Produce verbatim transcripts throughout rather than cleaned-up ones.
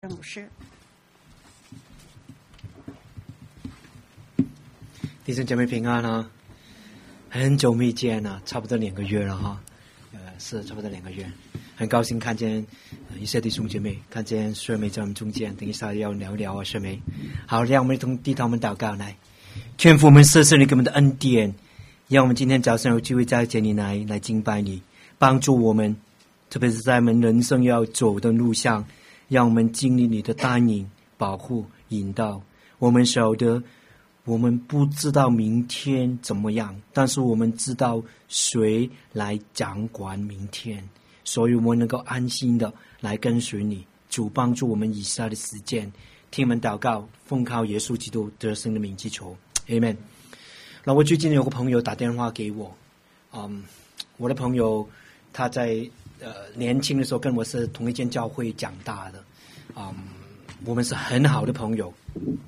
牧师。 弟兄姐妹平安啊！很久没见了，差不多两个月了哈。呃，是差不多两个月，很高兴看见、呃、一些弟兄姐妹，看见雪梅在我们中间。等一下要聊一聊啊，雪梅。好，让我们同替他们祷告来，天父，我们谢谢你给我们的恩典，让我们今天早上有机会再见你来来敬拜你，帮助我们，特别是在我们人生要走的路上。让我们经历你的带领、保护、引导。我们晓得，我们不知道明天怎么样，但是我们知道谁来掌管明天，所以我们能够安心的来跟随你。主帮助我们以下的时间，听我们祷告，奉靠耶稣基督得胜的名祈求 ，Amen。那我最近有个朋友打电话给我，嗯，我的朋友他在。呃，年轻的时候跟我是同一间教会长大的，嗯，我们是很好的朋友。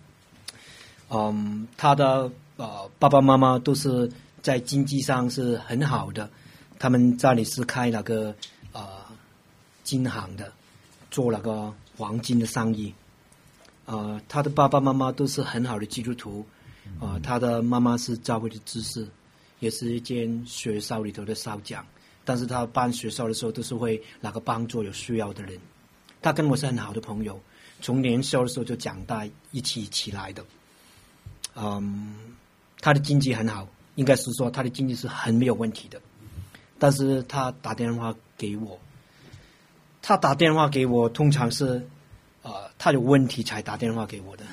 嗯，他的呃爸爸妈妈都是在经济上是很好的，他们家里是开那个呃金行的，做那个黄金的生意。呃，他的爸爸妈妈都是很好的基督徒，呃，他的妈妈是教会的执事，也是一间学校里头的校长。但是他办学校的时候都是会那个帮助有需要的人，他跟我是很好的朋友，从年少的时候就长大一起起来的。嗯，他的经济很好，应该是说他的经济是很没有问题的，但是他打电话给我，他打电话给我通常是呃他有问题才打电话给我的，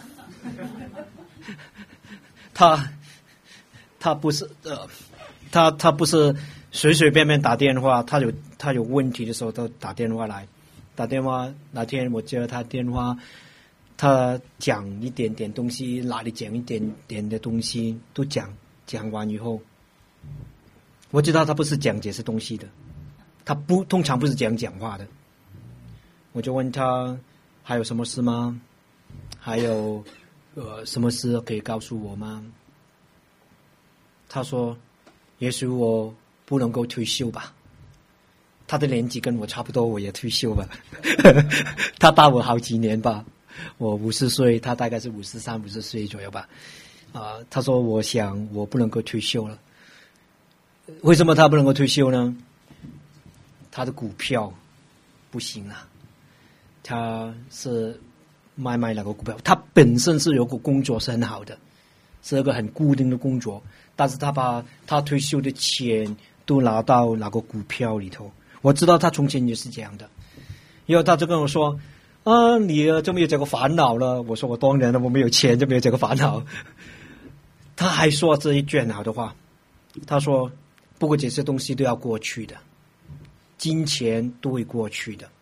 他他不是呃他他不是。随随便便打电话，他有他有问题的时候都打电话来，打电话那天我接了他电话，他讲一点点东西，哪里讲一点点的东西都讲，讲完以后，我知道他不是讲这些东西的，他不通常不是讲讲话的，我就问他还有什么事吗？还有呃什么事可以告诉我吗？他说也许我不能够退休吧，他的年纪跟我差不多，我也退休吧。他大我好几年吧，我五十岁，他大概是五十三、五十岁左右吧。啊、呃，他说我想我不能够退休了。为什么他不能够退休呢？他的股票不行了，他是卖卖那个股票，他本身是有个工作是很好的，是一个很固定的工作，但是他把他退休的钱都拿到那个股票里头。我知道他从前也是这样的，因为他就跟我说啊，你就没有这个烦恼了。我说我当然了，我没有钱就没有这个烦恼。他还说这一句很好的话，他说不过这些东西都要过去的，金钱都会过去的。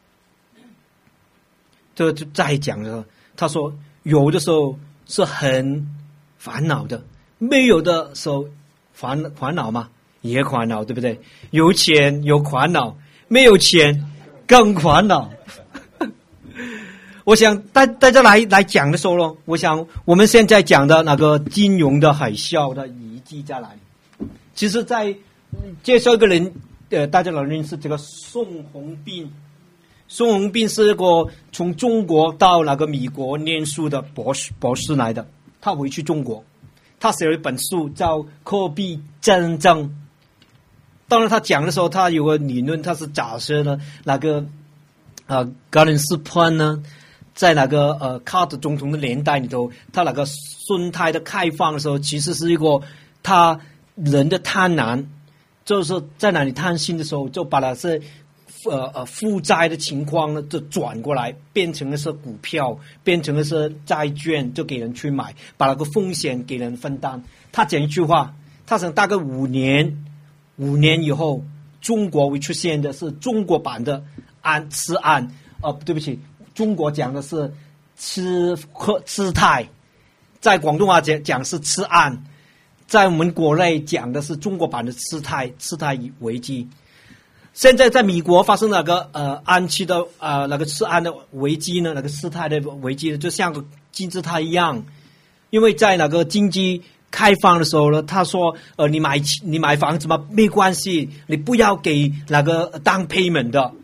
这就再讲了，他说有的时候是很烦恼的，没有的时候烦烦恼嘛，也烦恼，对不对？有钱有烦恼，没有钱更烦恼。我想大大家来来讲的时候咯，我想我们现在讲的那个金融的海啸的遗迹在哪里？其实在介绍一个人，呃，大家老认识这个宋鸿斌。宋鸿斌是一个从中国到那个美国念书的博士博士来的，他回去中国，他写了一本书叫《货币战争》。当然他讲的时候，他有个理论，他是假设呢那个呃格林斯潘呢，在那个呃卡特总统的年代里头，他那个生态的开放的时候，其实是一个他人的贪婪，就是在那里贪心的时候，就把那些呃呃负债的情况呢，就转过来，变成的是股票，变成的是债券，就给人去买，把那个风险给人分担。他讲一句话，他想大概五年。五年以后，中国会出现的是中国版的安吃安，呃，对不起，中国讲的是吃喝吃泰，在广东话讲讲是吃安，在我们国内讲的是中国版的吃泰吃泰危机。现在在美国发生那个呃安期的呃那个吃安的危机呢，那个吃泰的危机呢，就像个金字塔一样，因为在那个经济开放的时候呢，他说呃你买你买房子嘛没关系，你不要给那个down payment的，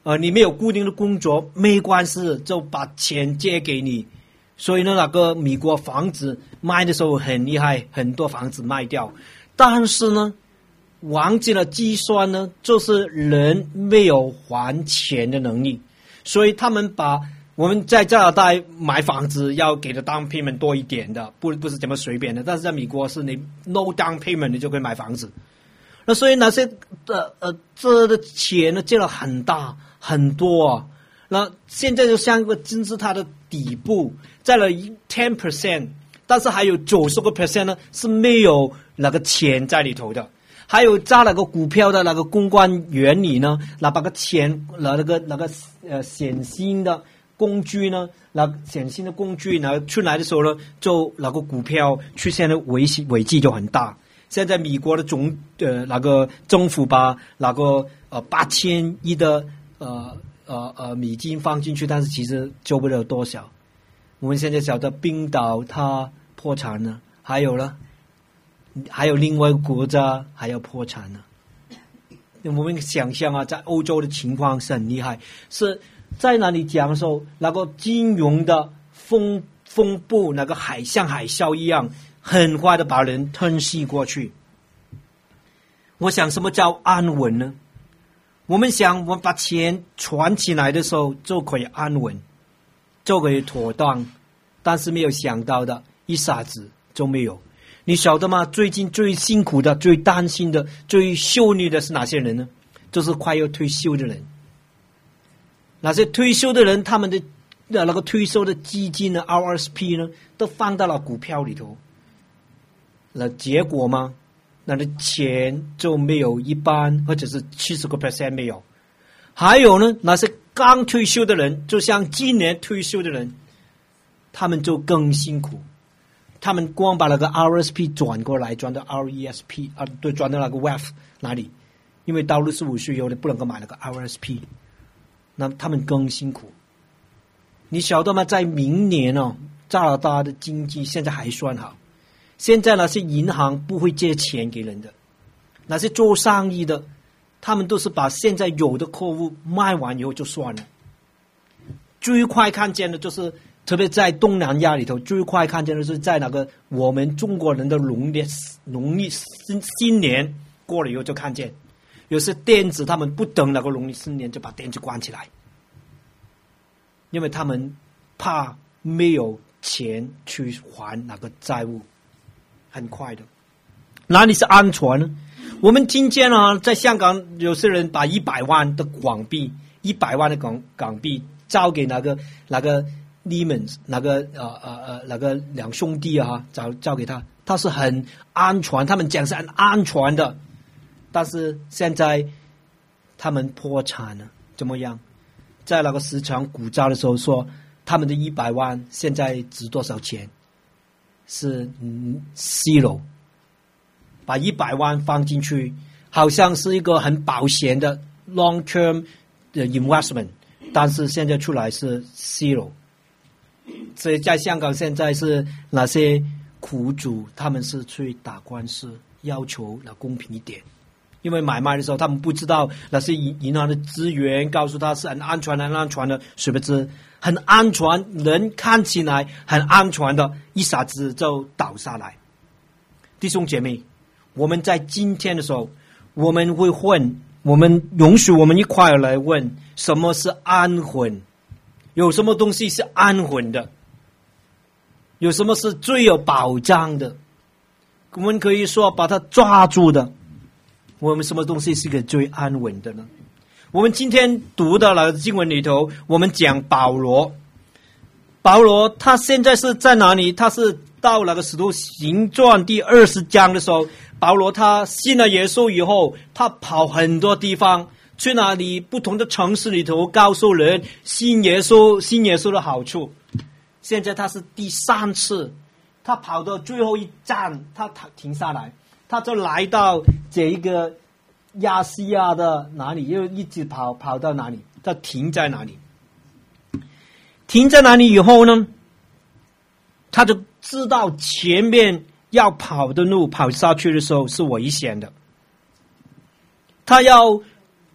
呃，你没有固定的工作，没关系，就把钱借给你。所以呢，那个美国房子卖的时候很厉害，很多房子卖掉。但是呢，忘记了计算呢，就是人没有还钱的能力，所以他们把我们在加拿大买房子要给的 down payment 多一点的，不不是这么随便的。但是在美国是你 no down payment 你就可以买房子。那所以那些呃呃这的钱呢借了很大很多啊。那现在就像个金字塔的底部，在了 ten percent， 但是还有九十个 percent 呢是没有那个钱在里头的。还有在那个股票的那个公关原理呢，那把个钱那那个那个呃显性的工具呢，那显性的工具呢出来的时候呢，就那个股票出现的危危机就很大。现在美国的总呃那个政府把那个呃八千亿的呃呃呃美金放进去，但是其实救不了多少。我们现在晓得冰岛它破产了，还有呢，还有另外一个国家还要破产了。我们想象啊，在欧洲的情况是很厉害，是在那里讲的时候，那个金融的风风暴，那个海像海啸一样。很快的把人吞噬过去。我想什么叫安稳呢？我们想我们把钱存起来的时候就可以安稳，就可以妥当，但是没有想到的一下子就没有。你晓得吗？最近最辛苦的、最担心的、最忧虑的是哪些人呢？就是快要退休的人。那些退休的人，他们的那个退休的基金呢 ，R S P 呢，都放到了股票里头。那结果吗？那的钱就没有一半，或者是七十个 percent 没有。还有呢，那些刚退休的人，就像今年退休的人，他们就更辛苦。他们光把那个 R S P 转过来，转到 R E S P 啊，对，转到那个 W E F 哪里？因为到六十五岁有的不能够买那个 R S P， 那他们更辛苦。你晓得吗？在明年哦，加拿大的经济现在还算好。现在那些银行不会借钱给人的，那些做生意的，他们都是把现在有的客户卖完以后就算了。最快看见的就是，特别在东南亚里头，最快看见的是在那个我们中国人的农历农历新新年过了以后就看见，有些店子他们不等那个农历新年就把店子关起来，因为他们怕没有钱去还那个债务。很快的，哪里是安全呢？我们听见啊，在香港有些人把一百万的港币，一百万的港港币交给那个那个 Lehman 那个呃呃呃那个两兄弟啊，交交给他，他是很安全，他们讲是很安全的，但是现在他们破产了，怎么样？在那个市场股价的时候说，他们的一百万现在值多少钱？是嗯 zero， 把一百万放进去，好像是一个很保险的 long term 的 investment， 但是现在出来是 zero。所以在香港现在是那些苦主，他们是去打官司，要求那公平一点。因为买卖的时候，他们不知道那些银行的资源告诉他是很安全、很安全的，殊不知很安全，人看起来很安全的，一下子就倒下来。弟兄姐妹，我们在今天的时候，我们会问，我们容许我们一块来问，什么是安稳？有什么东西是安稳的？有什么是最有保障的？我们可以说把它抓住的。我们什么东西是个最安稳的呢？我们今天读的那个经文里头，我们讲保罗，保罗他现在是在哪里？他是到那个使徒行传第二十章的时候，保罗他信了耶稣以后，他跑很多地方，去哪里不同的城市里头告诉人信耶稣，信耶稣的好处。现在他是第三次，他跑到最后一站，他停下来。他就来到这一个亚细亚的哪里，又一直跑跑到哪里，他停在哪里？停在哪里以后呢，他就知道前面要跑的路跑下去的时候是危险的。他要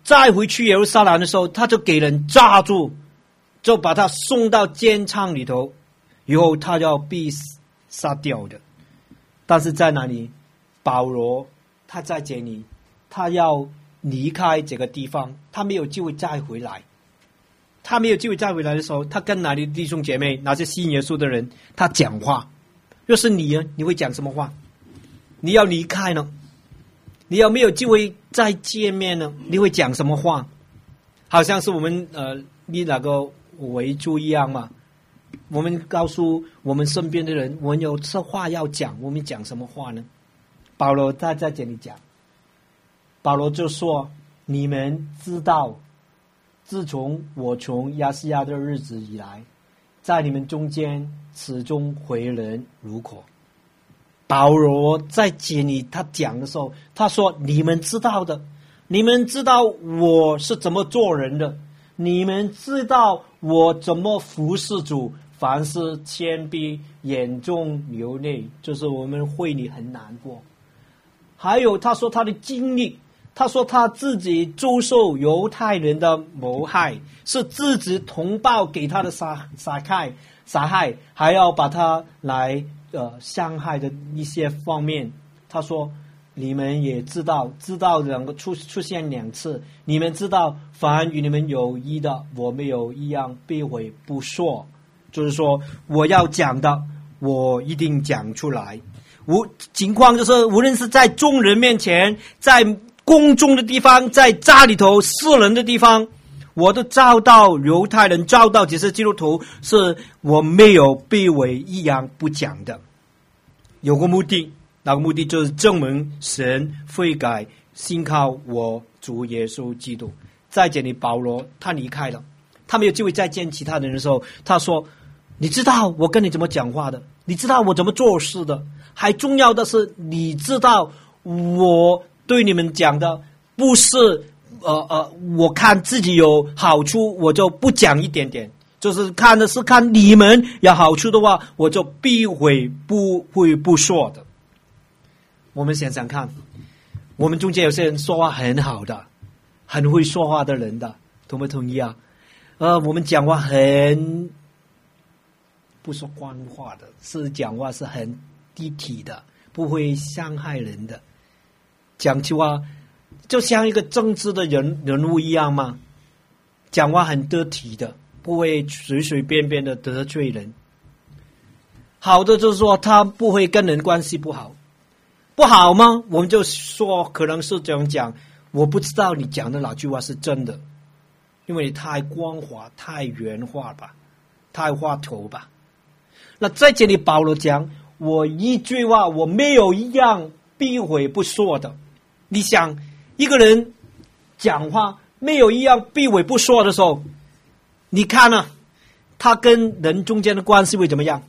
再回去耶路撒冷的时候，他就给人抓住，就把他送到监仓里头，以后他要被杀掉的。但是在哪里？保罗他在这里，他要离开这个地方，他没有机会再回来。他没有机会再回来的时候，他跟哪里的弟兄姐妹，哪些信耶稣的人，他讲话。若是你呢，你会讲什么话？你要离开呢？你要没有机会再见面呢？你会讲什么话？好像是我们呃，以那个为主一样嘛。我们告诉我们身边的人，我们有这话要讲，我们讲什么话呢？保罗他在这里讲，保罗就说：你们知道，自从我从亚细亚的日子以来，在你们中间始终为人如渴。保罗在这里他讲的时候，他说：你们知道的，你们知道我是怎么做人的，你们知道我怎么服侍主，凡事谦卑，眼中流泪，就是我们会里很难过。还有他说他的经历，他说他自己遭受犹太人的谋害，是自己同胞给他的杀杀害杀害，还要把他来呃伤害的一些方面。他说你们也知道，知道两个出出现两次，你们知道凡与你们有益的，我没有一样避讳不说，就是说我要讲的我一定讲出来。无情况就是无论是在众人面前，在公众的地方，在家里头私人的地方，我都照到犹太人，照到这些基督徒，是我没有避讳一样不讲的。有个目的，那个目的就是证明神悔改，信靠我主耶稣基督。在这里保罗他离开了，他没有机会再见其他人的时候，他说你知道我跟你怎么讲话的，你知道我怎么做事的，还重要的是你知道我对你们讲的不是呃呃，我看自己有好处我就不讲一点点，就是看的是看你们有好处的话，我就避讳不会不说的。我们想想看，我们中间有些人说话很好的，很会说话的人的，同不同意啊？呃，我们讲话很不说官话的，是讲话是很低体的，不会伤害人的，讲起话就像一个正直的人人物一样嘛，讲话很得体的，不会随随便便的得罪人。好的就是说他不会跟人关系不好，不好吗？我们就说可能是这样讲，我不知道你讲的哪句话是真的，因为你太光滑太圆滑吧，太滑头吧。那在这里保罗讲，我一句话我没有一样避讳不说的。你想一个人讲话没有一样避讳不说的时候，你看啊，他跟人中间的关系会怎么样？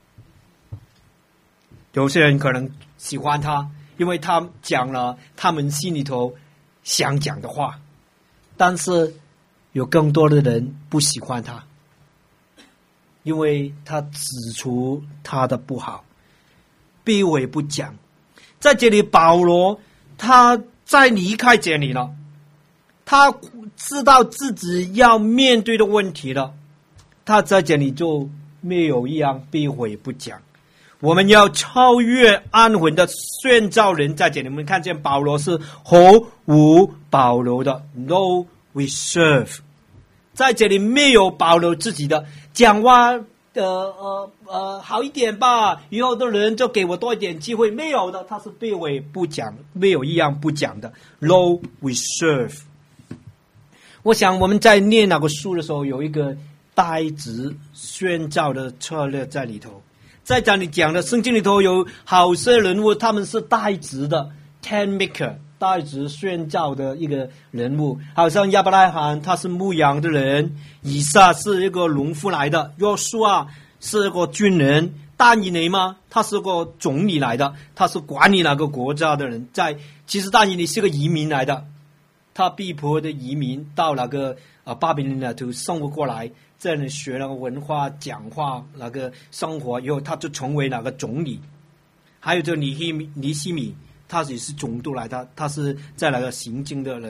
有些人可能喜欢他，因为他讲了他们心里头想讲的话，但是有更多的人不喜欢他，因为他指出他的不好，避讳不讲。在这里保罗他在离开这里了，他知道自己要面对的问题了，他在这里就没有一样避讳不讲。我们要超越安稳的宣召人，在这里我们看见保罗是毫无保留的 No reserve， 在这里没有保留自己的讲话呃呃呃好一点吧，以后的人就给我多一点机会，没有的，他是避讳不讲，没有一样不讲的 No reserve。 我想我们在念那个书的时候，有一个代职宣召的策略在里头。在这里讲的圣经里头有好些人物，他们是代职的 tent maker， 代职宣召的一个人物，好像亚伯拉罕他是牧羊的人，以撒是一个农夫来的，约书亚是一个军人，但以理嘛，他是个总理来的，他是管理那个国家的人。在其实但以理是个移民来的，他被迫的移民到那个啊巴比伦那头生活过来，在那学那个文化讲话那个生活以后，他就成为那个总理。还有这尼希米尼希米，他也是总督来的，他是在那个行经的人。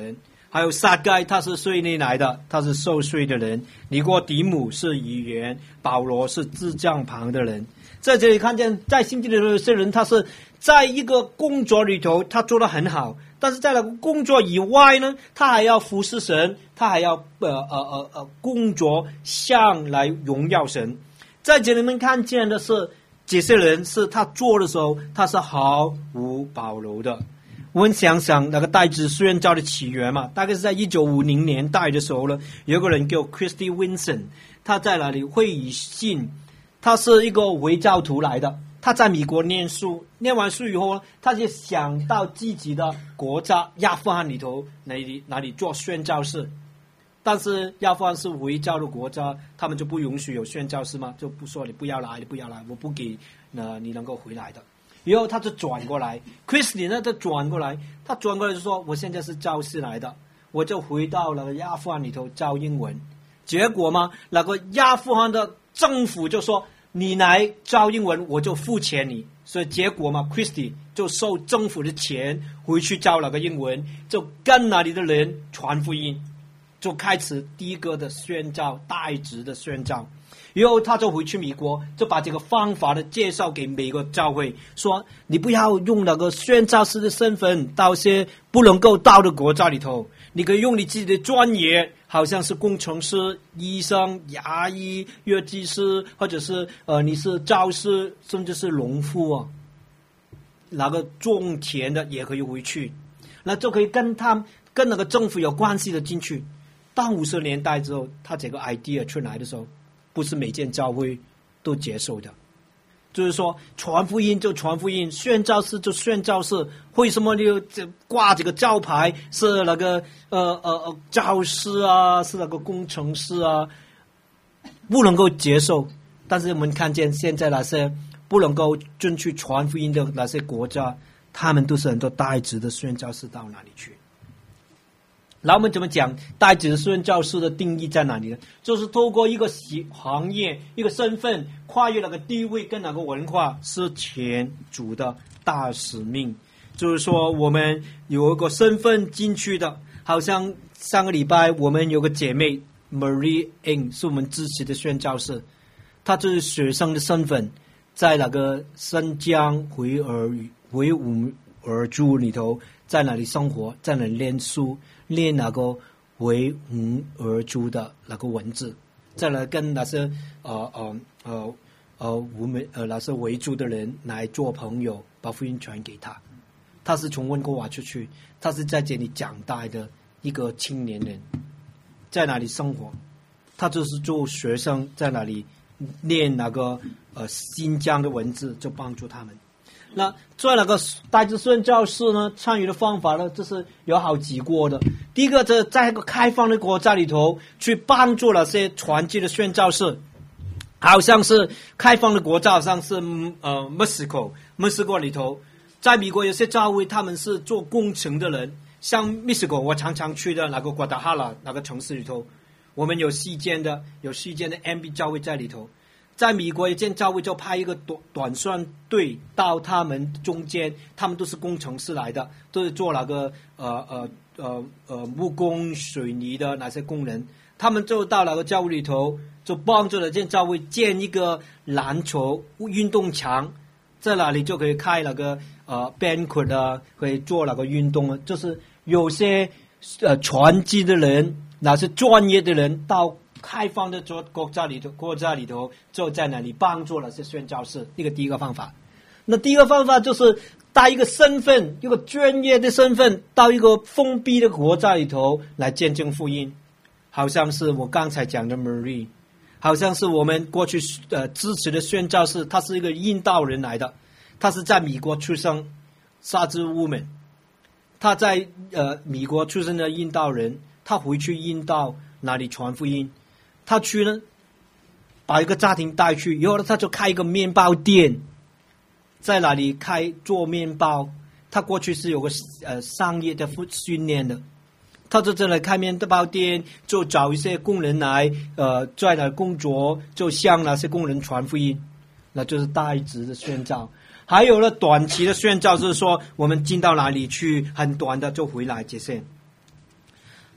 还有撒该，他是税内来的，他是受税的人；尼哥底母是语言，保罗是支帐旁的人。在这里看见，在新约里的有些人，他是在一个工作里头，他做得很好，但是在那个工作以外呢，他还要服侍神，他还要呃呃呃呃工作向来荣耀神。在这里面看见的是，这些人是他做的时候，他是毫无保留的。我们想想那个代子宣教的起源嘛，大概是在一九五零年代的时候呢，有个人叫 Christy Wilson， 他在那里会以信，他是一个伪教徒来的，他在美国念书，念完书以后呢，他就想到自己的国家阿富汗里头那里那里做宣教士，但是阿富汗是伪教的国家，他们就不允许有宣教士嘛，就不说你不要来，你不要来，我不给呃你能够回来的。然后他就转过来 ，Christy 呢，他转过来，他转过来就说：“我现在是教师来的，我就回到了阿富汗里头教英文。”结果嘛，那个阿富汗的政府就说：“你来教英文，我就付钱你。”所以结果嘛 ，Christy 就收政府的钱回去教那个英文，就跟那里的人传福音，就开始第一个的宣教，代职的宣教。然后他就回去美国，就把这个方法的介绍给每个教会，说你不要用那个宣教师的身份到些不能够到的国家里头，你可以用你自己的专业，好像是工程师、医生、牙医、药剂师，或者是呃你是教师，甚至是农夫啊，那个种田的也可以回去，那就可以跟他们跟那个政府有关系的进去。到五十年代之后，他这个 idea 出来的时候，不是每间教会都接受的，就是说传福音就传福音，宣教士就宣教士，为什么你挂这个招牌是那个呃呃呃教师啊，是那个工程师啊，不能够接受。但是我们看见现在那些不能够进去传福音的那些国家，他们都是很多代职的宣教士到哪里去？那我们怎么讲代职宣教士的定义在哪里呢？就是透过一个行业、一个身份，跨越那个地位跟那个文化，是前主的大使命。就是说，我们有一个身份进去的，好像上个礼拜我们有个姐妹 Marie Ng 是我们支持的宣教士，她就是学生的身份，在那个新疆维尔维吾尔族里头，在那里生活，在那里念书。练那个维吾尔族的那个文字，再来跟那些呃呃呃呃吴美呃那些维族的人来做朋友，把福音传给他。他是从温哥华出去，他是在这里长大的一个青年人，在那里生活，他就是做学生，在那里练那个呃新疆的文字，就帮助他们。那在那个代职宣教士呢，参与的方法呢，就是有好几个的。第一个，就是在一个开放的国家里头，去帮助那些传记的宣教士，好像是开放的国家，好像是呃墨西哥，墨西哥里头，在美国有些教会他们是做工程的人，像墨西哥，我常常去的那个瓜达哈拉那个城市里头，我们有细间的有细间的 M B 教会在里头。在美国一间教会就派一个短短宣队到他们中间，他们都是工程师来的，都是做那个呃呃呃呃木工、水泥的那些工人。他们就到那个教会里头，就帮助了这教会建一个篮球运动场，在那里就可以开那个呃 banquet 啊，可以做那个运动啊。就是有些呃传记的人，那些专业的人到开放的国家里头，国家里头就在那里帮助了这宣教士。这个第一个方法。那第一个方法就是带一个身份，一个专业的身份，到一个封闭的国家里头来见证福音。好像是我刚才讲的 Marie， 好像是我们过去呃支持的宣教士，他是一个印度人来的，他是在美国出生，沙之乌门，他在呃美国出生的印度人，他回去印度那里传福音。他去呢，把一个家庭带去，以后呢，他就开一个面包店，在那里开做面包。他过去是有个呃商业的训练的，他就在那里开面包店，就找一些工人来呃在那工作，就向那些工人传福音，那就是代职的宣教。还有了短期的宣教，就是说我们进到哪里去，很短的就回来这些。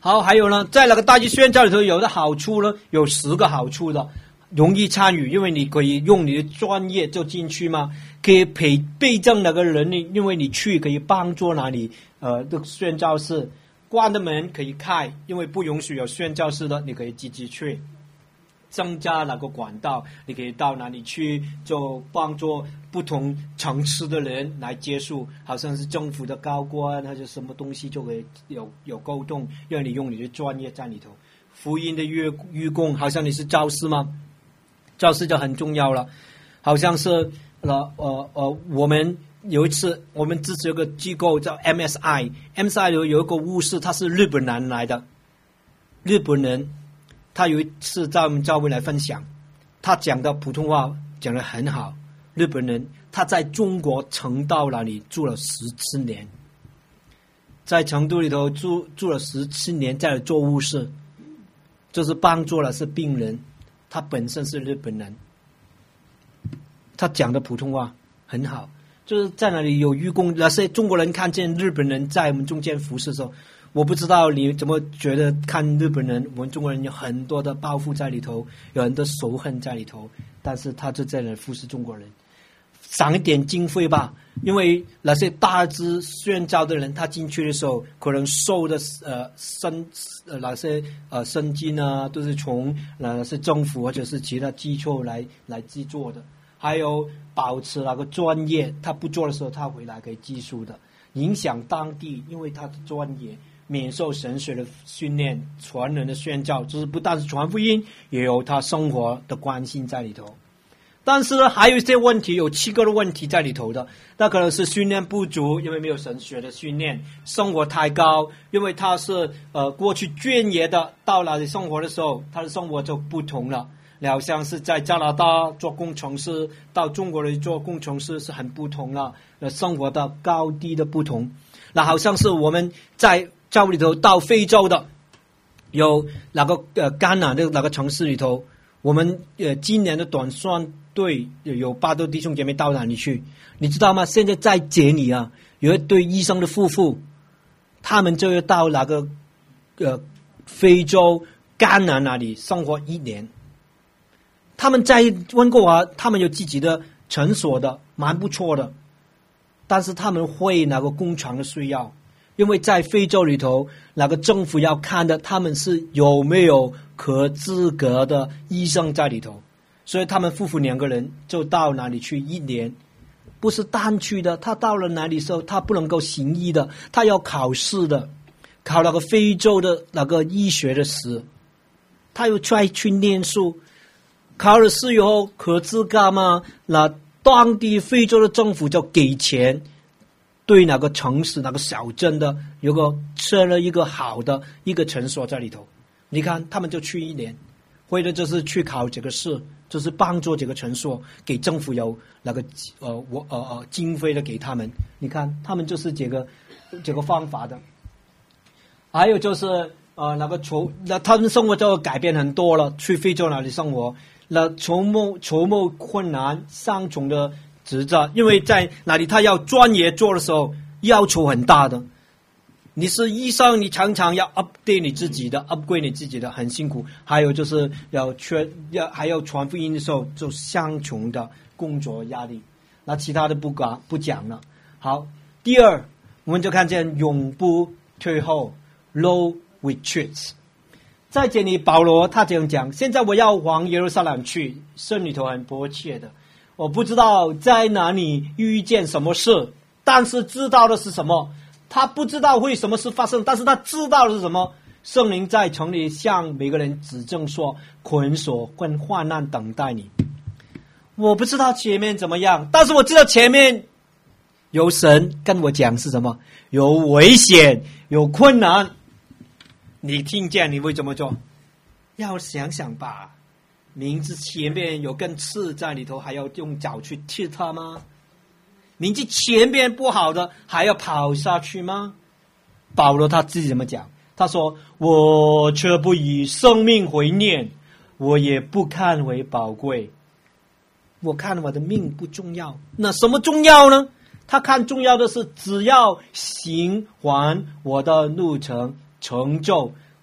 好，还有呢，在那个大祭宣教里头有的好处呢，有十个好处的，容易参与，因为你可以用你的专业就进去嘛，可以陪备证那个人，因为你去可以帮助哪里呃的宣教士，关的门可以开，因为不允许有宣教士的，你可以自己去。增加那个管道，你可以到哪里去，就帮助不同层次的人来接触，好像是政府的高官或者什么东西就可以有有沟通，让你用你的专业在里头。福音的约约工，好像你是教师吗？教师就很重要了，好像是呃呃呃，我们有一次我们支持有个机构叫 M S I，M S I 有有一个护士，他是日本人来的，日本人。他有一次在我们教会来分享，他讲的普通话讲得很好。日本人他在中国成都那里住了十七年，在成都里头住住了十七年，在做护士，就是帮助了是病人。他本身是日本人，他讲的普通话很好，就是在那里有义工，那些中国人看见日本人在我们中间服侍的时候。我不知道你怎么觉得看日本人，我们中国人有很多的报复在里头，有很多仇恨在里头，但是他就在那服侍中国人，赏一点经费吧，因为那些大支宣教的人，他进去的时候可能收的呃生呃那些呃生金呢，都是从那些政府或者是其他机构来来制作的，还有保持那个专业，他不做的时候，他回来可以技术的，影响当地，因为他的专业。免受神学的训练，传人的宣教，就是不但是传福音，也有他生活的关心在里头。但是呢，还有一些问题，有七个的问题在里头的。那可能是训练不足，因为没有神学的训练；生活太高，因为他是呃过去专业的，到那里生活的时候，他的生活就不同了。好像是在加拿大做工程师，到中国里做工程师是很不同了，那生活的高低的不同。那好像是我们在教会里头到非洲的，有那个呃甘南的那个城市里头，我们呃今年的短宣队有八对弟兄姐妹到哪里去？你知道吗？现在在这里啊，有一对医生的夫妇，他们就要到那个呃非洲甘南那里生活一年。他们在温哥华，他们有自己的诊所的，蛮不错的，但是他们会那个工厂的需要。因为在非洲里头，那个政府要看的，他们是有没有合资格的医生在里头，所以他们夫妇两个人就到哪里去一年，不是单去的。他到了哪里的时候，他不能够行医的，他要考试的，考那个非洲的那个医学的试，他又再去念书，考了试以后合资格吗？那当地非洲的政府就给钱。对哪个城市、哪个小镇的，有个设了一个好的一个诊所在里头，你看他们就去一年，为的就是去考这个试，就是帮助这个诊所，给政府有那个呃我呃呃经费的给他们。你看他们就是这个这个方法的。还有就是呃那个筹，那他们生活就改变很多了，去非洲那里生活，那筹谋筹谋困难，双重的。职责，因为在哪里他要专业做的时候要求很大的，你是医生，你常常要 update 你自己的 upgrade 你自己的，很辛苦。还有就是要全要还要传福音的时候，就双重的工作压力。那其他的不讲不讲了。好，第二我们就看见永不退后 ，no retreat。在这里保罗他这样讲，现在我要往耶路撒冷去，心里头很迫切的。我不知道在哪里遇见什么事，但是知道的是什么？他不知道会什么事发生，但是他知道的是什么？圣灵在城里向每个人指证说，捆锁跟患难等待你。我不知道前面怎么样，但是我知道前面有神跟我讲是什么，有危险，有困难。你听见你会怎么做？要想想吧。名字前面有根刺在里头，还要用脚去踢它吗？名字前面不好的，还要跑下去吗？保罗他自己怎么讲？他说：“我却不以生命为念，我也不看为宝贵。我看我的命不重要，那什么重要呢？他看重要的是，只要行完我的路程，成就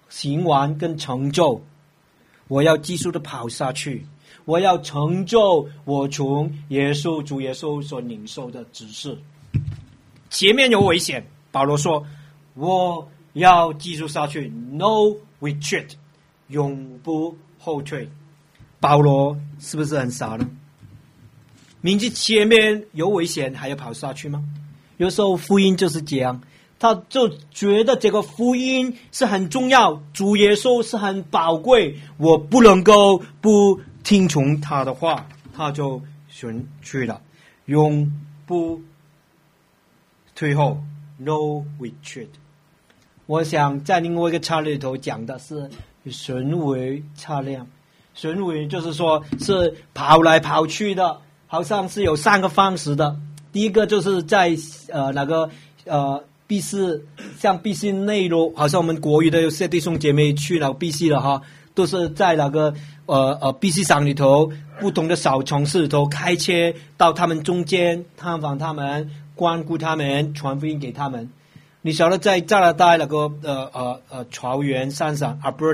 行完跟成就，我要继续的跑下去，我要成就我从耶稣主耶稣所领受的指示。前面有危险，保罗说我要继续下去 ，no retreat， 永不后退。保罗是不是很傻呢？明知前面有危险还要跑下去吗？有时候福音就是这样，他就觉得这个福音是很重要，主耶稣是很宝贵，我不能够不听从他的话，他就选去了，永不退后 ，no retreat。我想在另外一个策略里头讲的是巡回策略，巡回就是说是跑来跑去的，好像是有三个方式的。第一个就是在呃那个呃 B 四，像 B 四内陆，好像我们国语的有些弟兄姐妹去了 B 四了哈，都是在那个呃呃 B 四省里头不同的小城市里头开车到他们中间探访他们，关顾他们，传福音给他们。你晓得在加拿大那个呃呃呃草原山上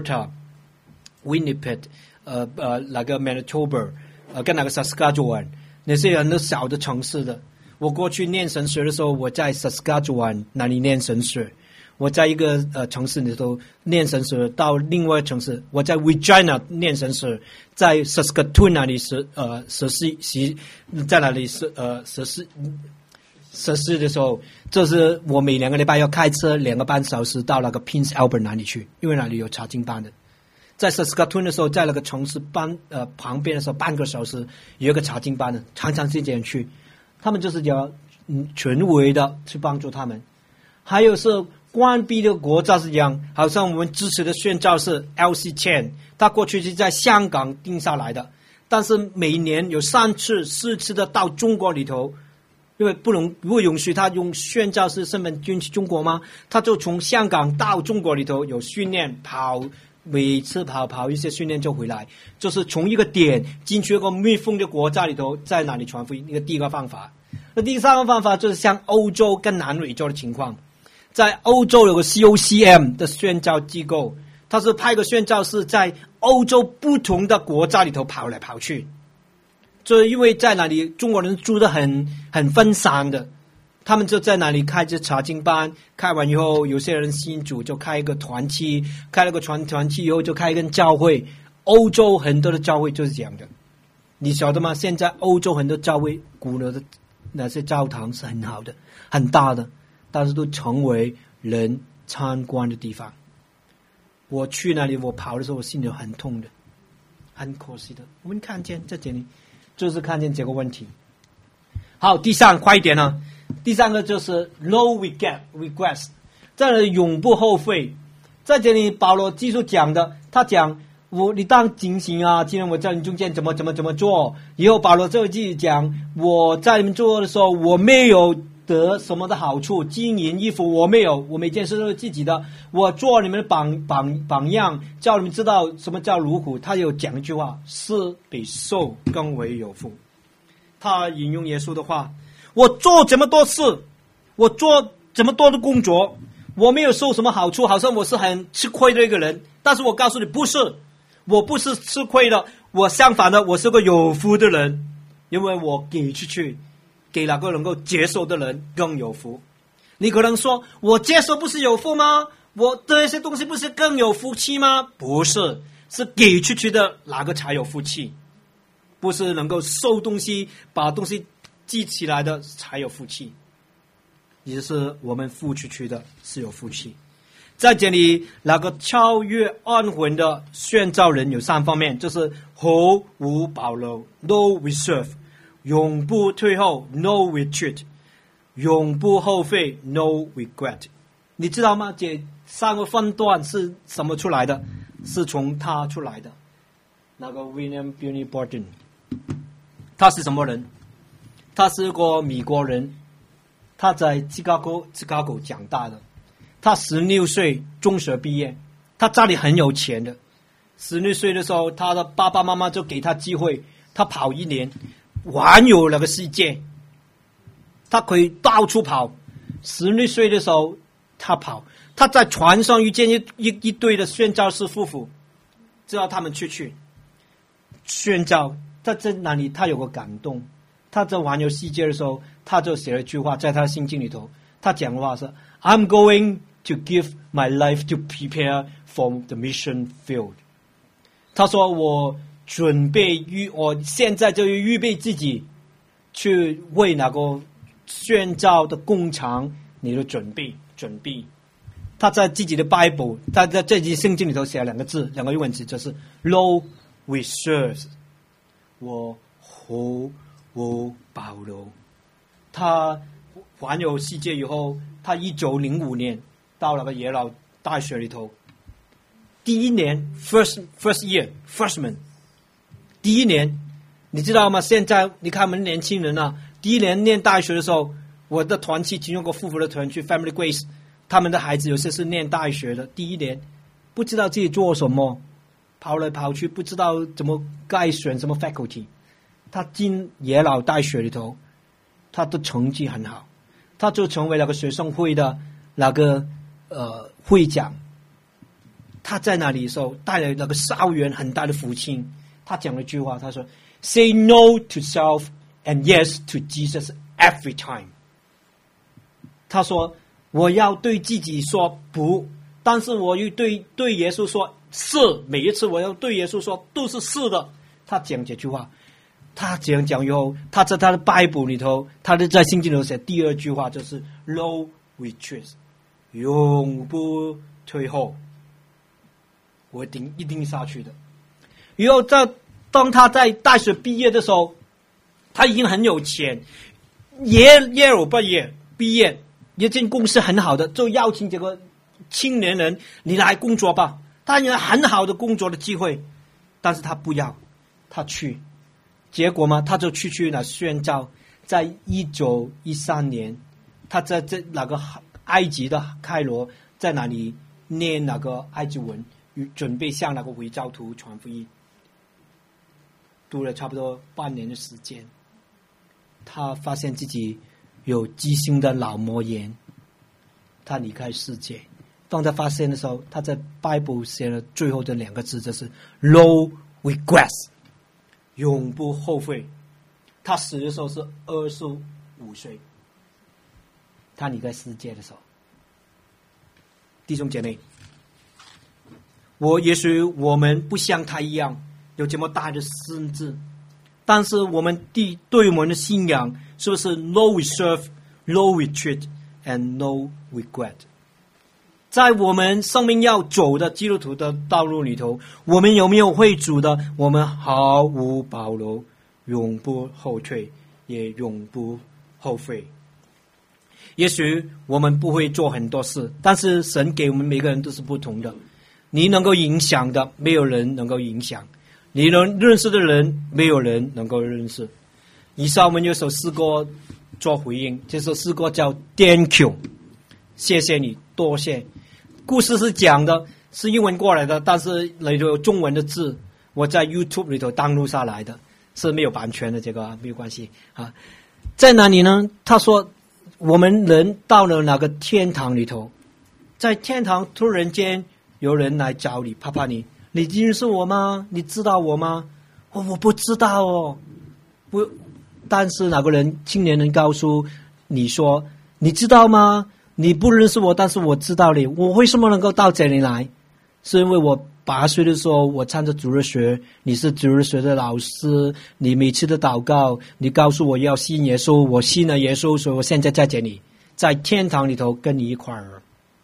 Alberta、Winnipeg， 呃呃那个 Manitoba， 呃跟那个 Saskatchewan 那些很多小的城市的。我过去念神学的时候，我在 Saskatchewan 那里念神学，我在一个呃城市里头念神学，到另外一个城市，我在 Regina 念神学，在 Saskatoon 那里实呃实施习，在那里是呃实施实施的时候，这是我每两个礼拜要开车两个半小时到那个 Prince Albert 那里去，因为那里有查经班的。在 Saskatoon 的时候，在那个城市班呃旁边的时候，半个小时有一个查经班的，常常是这样去。他们就是要嗯全围的去帮助他们。还有是关闭的国家是这样，好像我们支持的宣教是 L C Chan， 他过去是在香港定下来的，但是每年有三次四次的到中国里头，因为不能不允许他用宣教士身份进去中国吗？他就从香港到中国里头有训练跑，每次跑跑一些训练就回来，就是从一个点进去一个密封的国家里头，在哪里传福音，一个第一个方法。那第三个方法就是像欧洲跟南美洲的情况，在欧洲有个 C O C M 的宣教机构，他是派个宣教士在欧洲不同的国家里头跑来跑去，就是因为在那里中国人住得很很分散的，他们就在那里开着查经班，开完以后有些人信主就开一个团契，开了个团团契以后就开一个教会。欧洲很多的教会就是这样的，你晓得吗？现在欧洲很多教会古老的那些教堂是很好的很大的，但是都成为人参观的地方。我去那里我跑的时候我心里很痛的，很可惜的。我们看见在这里就是看见这个问题。好，第三快一点呢。第三个就是 no regret regrets， 在这里永不后悔。在这里保罗继续讲的，他讲我你当警醒啊，既然我在你中间怎么怎么怎么做。以后保罗就继续讲，我在你们做的时候我没有得什么的好处，金银衣服我没有，我每件事都是自己的，我做你们的榜榜榜样，叫你们知道什么叫劳苦。他有讲一句话，施比受更为有福。他引用耶稣的话，我做这么多事，我做这么多的工作，我没有受什么好处，好像我是很吃亏的一个人。但是我告诉你，不是，我不是吃亏的，我相反的，我是个有福的人，因为我给出去，给那个能够接受的人更有福。你可能说，我接受不是有福吗？我这些东西不是更有福气吗？不是，是给出去的哪个才有福气，不是能够收东西把东西记起来的才有福气，也就是我们付出去的是有福气。在这里那个超越安魂的宣召人有三方面，就是毫无保留 no reserve， 永不退后 no retreat， 永不后悔 no regret。 你知道吗？这三个分段是什么出来的？是从他出来的，那个 William Buny Borden。 他是什么人？他是一个美国人，他在芝加哥芝加哥长大的。他十六岁中学毕业，他家里很有钱的。十六岁的时候，他的爸爸妈妈就给他机会，他跑一年，环游那个世界，他可以到处跑。十六岁的时候， 他跑，他在船上遇见一一一对的宣教士夫妇，知道他们出去宣教，在这那里他有个感动。他在环游世界的时候，他就写了一句话，在他的心经里头，他讲的话是 I'm going to give my life to prepare for the mission field。 他说我准备预我现在就预备自己去为那个宣教的工厂你的准备准备。他在自己的 Bible， 他在这集圣经里头写了两个字，两个英文字，就是 Lo we serve， 我和我保留。他环游世界以后，他一九零五年到那个耶鲁大学里头，第一年 first first year freshman， 第一年你知道吗？现在你看我们年轻人啊，第一年念大学的时候，我的团契其中一个夫妇的团去 Family Grace， 他们的孩子有些是念大学的，第一年不知道自己做什么，跑来跑去，不知道怎么该选什么 faculty。他进耶鲁大学里头，他的成绩很好，他就成为那个学生会的那个呃会长。他在那里的时候带来那个校园很大的福气。他讲了一句话，他说 Say no to self and yes to Jesus every time。 他说我要对自己说不，但是我又对对耶稣说是，每一次我要对耶稣说都是是的。他讲这句话，他这样讲以后，他在他的 Bible 里头，他的在圣经里头写第二句话就是 No retreat， 永不退后，我一定一定下去的。以后在当他在大学毕业的时候，他已经很有钱，耶耶鲁毕业毕业，一间公司很好的，就邀请这个青年人你来工作吧，他有很好的工作的机会，但是他不要，他去。结果嘛，他就去去那宣教。在一九一三年，他在这那个埃及的开罗，在那里念那个埃及文，准备向那个回教徒传福音。读了差不多半年的时间，他发现自己有急性的脑膜炎，他离开世界。当他发现的时候，他在 Bible 写了最后的两个字，就是 No regrets， 永不后悔。他死的时候是二十五岁，他离开世界的时候。弟兄姐妹，我也许我们不像他一样有这么大的心智，但是我们对对我们的信仰是不是 No reserve, no retreat and no regret？ 在我们生命要走的基督徒的道路里头，我们有没有会主的？我们毫无保留，永不后退，也永不后悔。也许我们不会做很多事，但是神给我们每个人都是不同的。你能够影响的，没有人能够影响；你能认识的人，没有人能够认识。以上我们有首诗歌做回应，这首诗歌叫 Thank you， 谢谢你，多谢。故事是讲的是英文过来的，但是里头有中文的字，我在 YouTube 里头登录下来的，是没有版权的，这个没有关系啊。在哪里呢？他说我们人到了那个天堂里头，在天堂突然间有人来找你，啪啪你，你认识我吗？你知道我吗？哦，我不知道哦。不，但是那个人青年人告诉你说，你知道吗？你不认识我，但是我知道你。我为什么能够到这里来？是因为我八岁的时候，我参加主日学，你是主日学的老师，你每次的祷告，你告诉我要信耶稣，我信了耶稣，所以我现在在这里，在天堂里头跟你一块儿。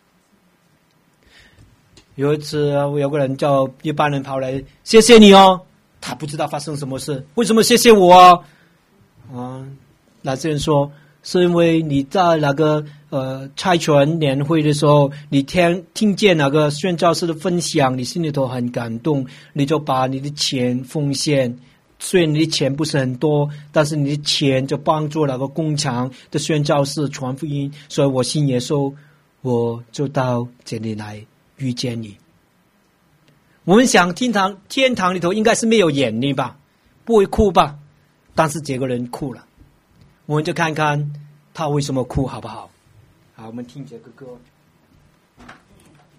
有一次，有个人叫一般人跑来，谢谢你哦。他不知道发生什么事，为什么谢谢我啊？啊，那些人说，是因为你在那个呃差传年会的时候，你听听见那个宣教士的分享，你心里头很感动，你就把你的钱奉献。虽然你的钱不是很多，但是你的钱就帮助那个工厂的宣教士传福音，所以我信耶稣，我就到这里来遇见你。我们想天堂天堂里头应该是没有眼泪吧，不会哭吧？但是这个人哭了，我们就看看他为什么哭好不好？好，我们听这个歌。